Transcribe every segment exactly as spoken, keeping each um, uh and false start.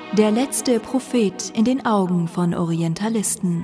Der letzte Prophet in den Augen von Orientalisten.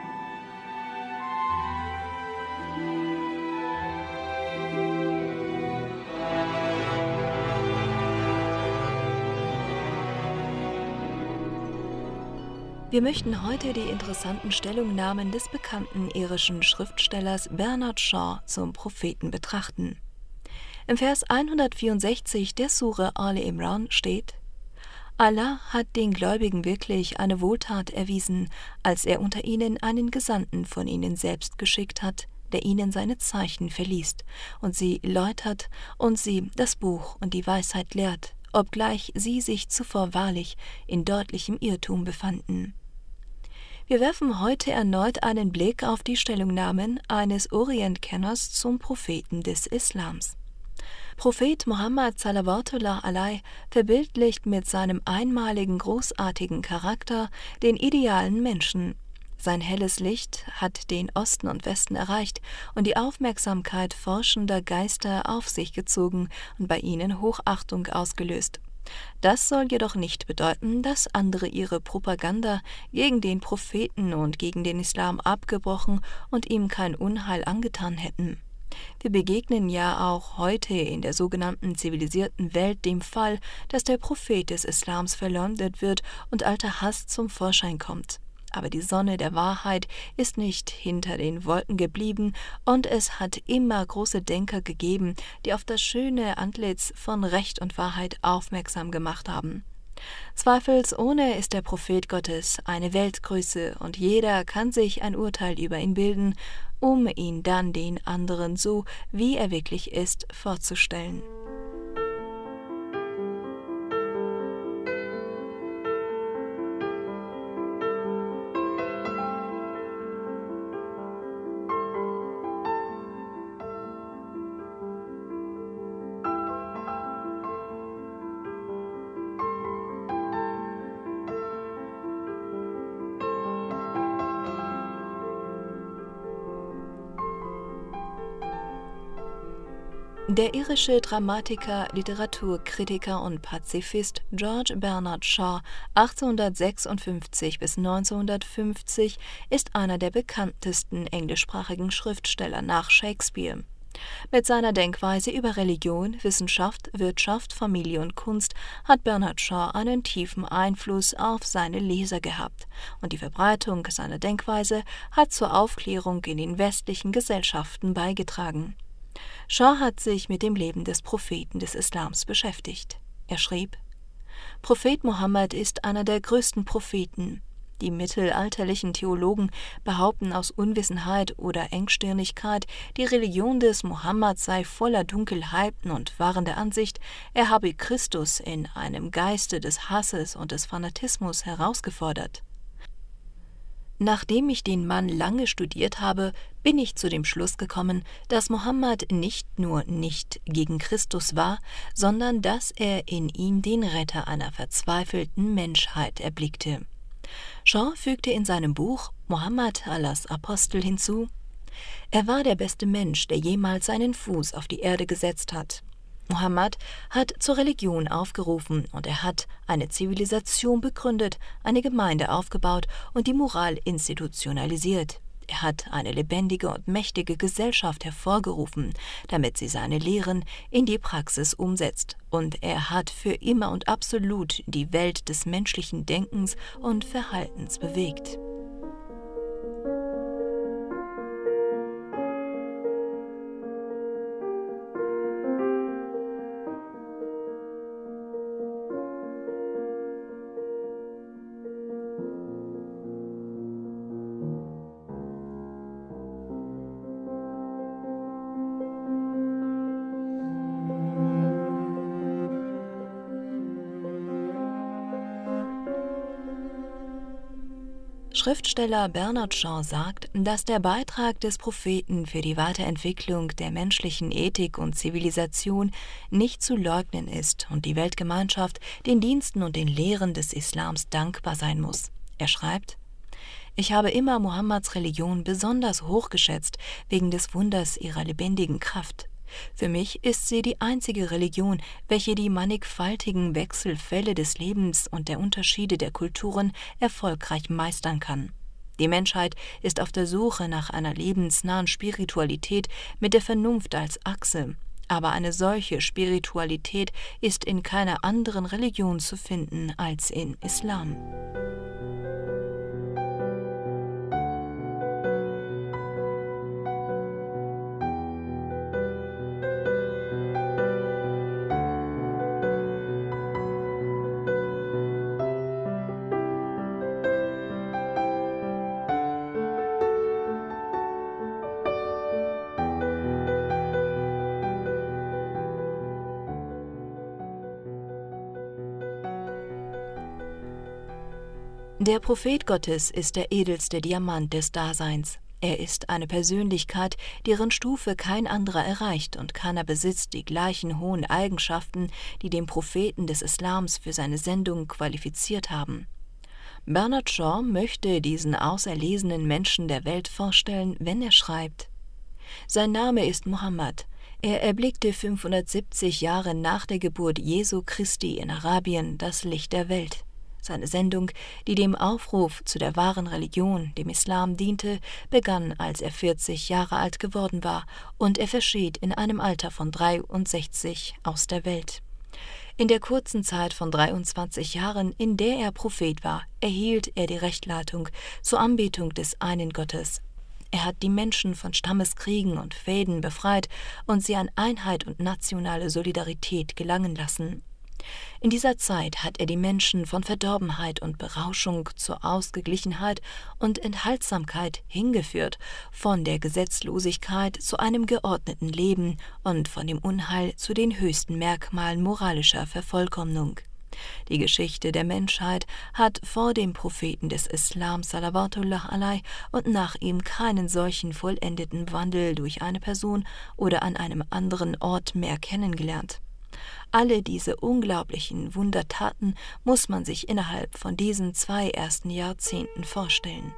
Wir möchten heute die interessanten Stellungnahmen des bekannten irischen Schriftstellers Bernard Shaw zum Propheten betrachten. Im Vers hundertvierundsechzig der Sure Ali Imran steht: Allah hat den Gläubigen wirklich eine Wohltat erwiesen, als er unter ihnen einen Gesandten von ihnen selbst geschickt hat, der ihnen seine Zeichen verliest und sie läutert und sie das Buch und die Weisheit lehrt, obgleich sie sich zuvor wahrlich in deutlichem Irrtum befanden. Wir werfen heute erneut einen Blick auf die Stellungnahmen eines Orientkenners zum Propheten des Islams. Prophet Muhammad salawatullah alaihi verbildlicht mit seinem einmaligen großartigen Charakter den idealen Menschen. Sein helles Licht hat den Osten und Westen erreicht und die Aufmerksamkeit forschender Geister auf sich gezogen und bei ihnen Hochachtung ausgelöst. Das soll jedoch nicht bedeuten, dass andere ihre Propaganda gegen den Propheten und gegen den Islam abgebrochen und ihm kein Unheil angetan hätten. Wir begegnen ja auch heute in der sogenannten zivilisierten Welt dem Fall, dass der Prophet des Islams verleumdet wird und alter Hass zum Vorschein kommt. Aber die Sonne der Wahrheit ist nicht hinter den Wolken geblieben und es hat immer große Denker gegeben, die auf das schöne Antlitz von Recht und Wahrheit aufmerksam gemacht haben. Zweifelsohne ist der Prophet Gottes eine Weltgröße und jeder kann sich ein Urteil über ihn bilden, um ihn dann den anderen so, wie er wirklich ist, vorzustellen. Der irische Dramatiker, Literaturkritiker und Pazifist George Bernard Shaw achtzehnhundertsechsundfünfzig bis neunzehnhundertfünfzig ist einer der bekanntesten englischsprachigen Schriftsteller nach Shakespeare. Mit seiner Denkweise über Religion, Wissenschaft, Wirtschaft, Familie und Kunst hat Bernard Shaw einen tiefen Einfluss auf seine Leser gehabt, und die Verbreitung seiner Denkweise hat zur Aufklärung in den westlichen Gesellschaften beigetragen. Shaw hat sich mit dem Leben des Propheten des Islams beschäftigt. Er schrieb: Prophet Mohammed ist einer der größten Propheten. Die mittelalterlichen Theologen behaupten aus Unwissenheit oder Engstirnigkeit, die Religion des Mohammed sei voller Dunkelheiten und waren der Ansicht, er habe Christus in einem Geiste des Hasses und des Fanatismus herausgefordert. Nachdem ich den Mann lange studiert habe, bin ich zu dem Schluss gekommen, dass Mohammed nicht nur nicht gegen Christus war, sondern dass er in ihm den Retter einer verzweifelten Menschheit erblickte. Shaw fügte in seinem Buch Mohammed Allahs Apostel hinzu: Er war der beste Mensch, der jemals seinen Fuß auf die Erde gesetzt hat. Mohammed hat zur Religion aufgerufen und er hat eine Zivilisation begründet, eine Gemeinde aufgebaut und die Moral institutionalisiert. Er hat eine lebendige und mächtige Gesellschaft hervorgerufen, damit sie seine Lehren in die Praxis umsetzt. Und er hat für immer und absolut die Welt des menschlichen Denkens und Verhaltens bewegt. Schriftsteller Bernard Shaw sagt, dass der Beitrag des Propheten für die Weiterentwicklung der menschlichen Ethik und Zivilisation nicht zu leugnen ist und die Weltgemeinschaft den Diensten und den Lehren des Islams dankbar sein muss. Er schreibt: Ich habe immer Mohammeds Religion besonders hochgeschätzt wegen des Wunders ihrer lebendigen Kraft. Für mich ist sie die einzige Religion, welche die mannigfaltigen Wechselfälle des Lebens und der Unterschiede der Kulturen erfolgreich meistern kann. Die Menschheit ist auf der Suche nach einer lebensnahen Spiritualität mit der Vernunft als Achse, aber eine solche Spiritualität ist in keiner anderen Religion zu finden als in Islam. Der Prophet Gottes ist der edelste Diamant des Daseins. Er ist eine Persönlichkeit, deren Stufe kein anderer erreicht, und keiner besitzt die gleichen hohen Eigenschaften, die den Propheten des Islams für seine Sendung qualifiziert haben. Bernard Shaw möchte diesen auserlesenen Menschen der Welt vorstellen, wenn er schreibt: Sein Name ist Mohammed. Er erblickte fünfhundertsiebzig Jahre nach der Geburt Jesu Christi in Arabien das Licht der Welt. Seine Sendung, die dem Aufruf zu der wahren Religion, dem Islam, diente, begann, als er vierzig Jahre alt geworden war, und er verschied in einem Alter von dreiundsechzig aus der Welt. In der kurzen Zeit von dreiundzwanzig Jahren, in der er Prophet war, erhielt er die Rechtleitung zur Anbetung des einen Gottes. Er hat die Menschen von Stammeskriegen und Fehden befreit und sie an Einheit und nationale Solidarität gelangen lassen. In dieser Zeit hat er die Menschen von Verdorbenheit und Berauschung zur Ausgeglichenheit und Enthaltsamkeit hingeführt, von der Gesetzlosigkeit zu einem geordneten Leben und von dem Unheil zu den höchsten Merkmalen moralischer Vervollkommnung. Die Geschichte der Menschheit hat vor dem Propheten des Islam salawatullah alaihi und nach ihm keinen solchen vollendeten Wandel durch eine Person oder an einem anderen Ort mehr kennengelernt. Alle diese unglaublichen Wundertaten muss man sich innerhalb von diesen zwei ersten Jahrzehnten vorstellen.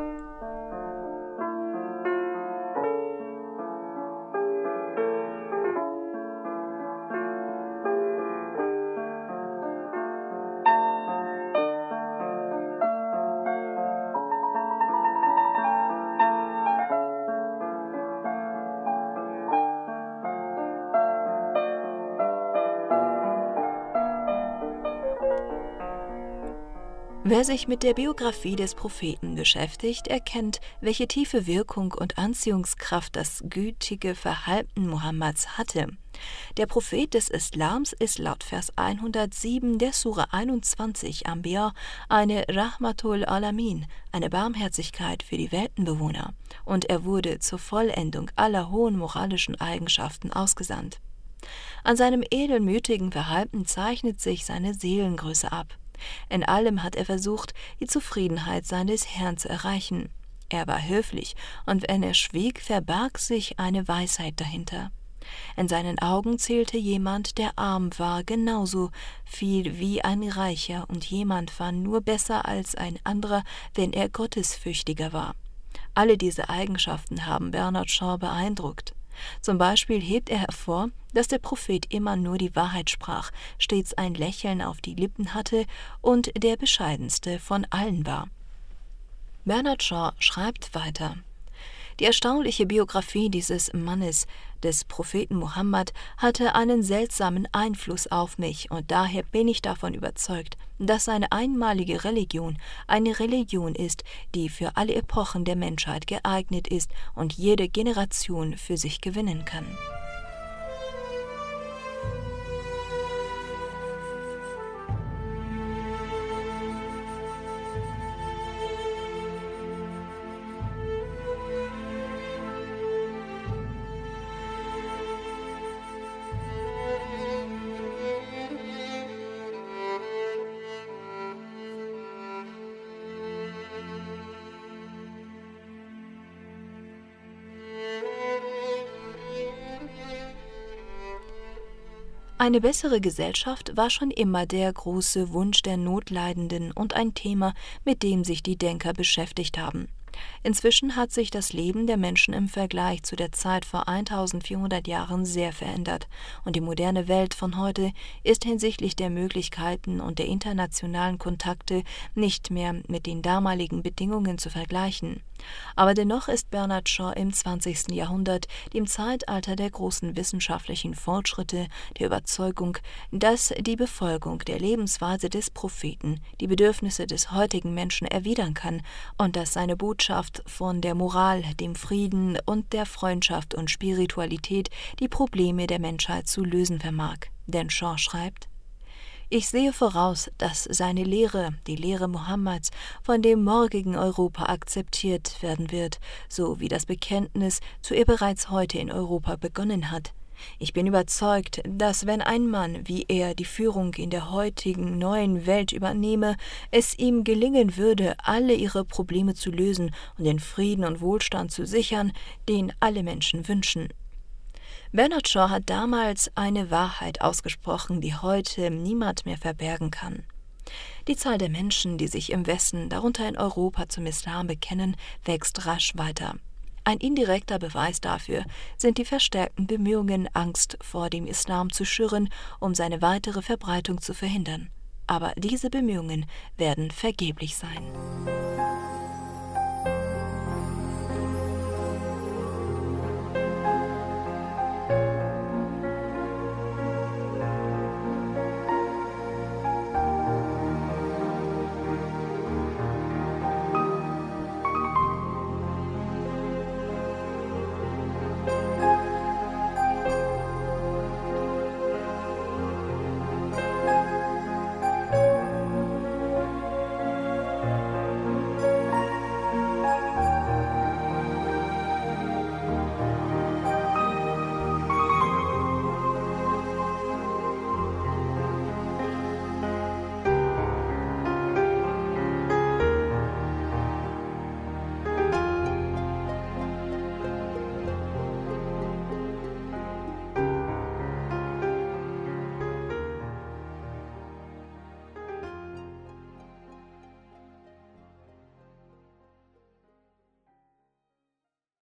Wer sich mit der Biografie des Propheten beschäftigt, erkennt, welche tiefe Wirkung und Anziehungskraft das gütige Verhalten Mohammeds hatte. Der Prophet des Islams ist laut Vers hundertsieben der Sura einundzwanzig Anbiya eine Rahmatul Alamin, eine Barmherzigkeit für die Weltenbewohner, und er wurde zur Vollendung aller hohen moralischen Eigenschaften ausgesandt. An seinem edelmütigen Verhalten zeichnet sich seine Seelengröße ab. In allem hat er versucht, die Zufriedenheit seines Herrn zu erreichen. Er war höflich, und wenn er schwieg, verbarg sich eine Weisheit dahinter. In seinen Augen zählte jemand, der arm war, genauso viel wie ein Reicher, und jemand war nur besser als ein anderer, wenn er gottesfürchtiger war. Alle diese Eigenschaften haben Bernard Shaw beeindruckt. Zum Beispiel hebt er hervor, dass der Prophet immer nur die Wahrheit sprach, stets ein Lächeln auf die Lippen hatte und der bescheidenste von allen war. Bernard Shaw schreibt weiter: Die erstaunliche Biografie dieses Mannes, des Propheten Mohammed, hatte einen seltsamen Einfluss auf mich, und daher bin ich davon überzeugt, dass seine einmalige Religion eine Religion ist, die für alle Epochen der Menschheit geeignet ist und jede Generation für sich gewinnen kann. Eine bessere Gesellschaft war schon immer der große Wunsch der Notleidenden und ein Thema, mit dem sich die Denker beschäftigt haben. Inzwischen hat sich das Leben der Menschen im Vergleich zu der Zeit vor eintausendvierhundert Jahren sehr verändert, und die moderne Welt von heute ist hinsichtlich der Möglichkeiten und der internationalen Kontakte nicht mehr mit den damaligen Bedingungen zu vergleichen. Aber dennoch ist Bernard Shaw im zwanzigsten Jahrhundert, dem Zeitalter der großen wissenschaftlichen Fortschritte, der Überzeugung, dass die Befolgung der Lebensweise des Propheten die Bedürfnisse des heutigen Menschen erwidern kann und dass seine Botschaft von der Moral, dem Frieden und der Freundschaft und Spiritualität die Probleme der Menschheit zu lösen vermag. Denn Shaw schreibt: Ich sehe voraus, dass seine Lehre, die Lehre Mohammeds, von dem morgigen Europa akzeptiert werden wird, so wie das Bekenntnis zu ihr bereits heute in Europa begonnen hat. Ich bin überzeugt, dass wenn ein Mann wie er die Führung in der heutigen neuen Welt übernehme, es ihm gelingen würde, alle ihre Probleme zu lösen und den Frieden und Wohlstand zu sichern, den alle Menschen wünschen. Bernard Shaw hat damals eine Wahrheit ausgesprochen, die heute niemand mehr verbergen kann. Die Zahl der Menschen, die sich im Westen, darunter in Europa, zum Islam bekennen, wächst rasch weiter. Ein indirekter Beweis dafür sind die verstärkten Bemühungen, Angst vor dem Islam zu schüren, um seine weitere Verbreitung zu verhindern. Aber diese Bemühungen werden vergeblich sein.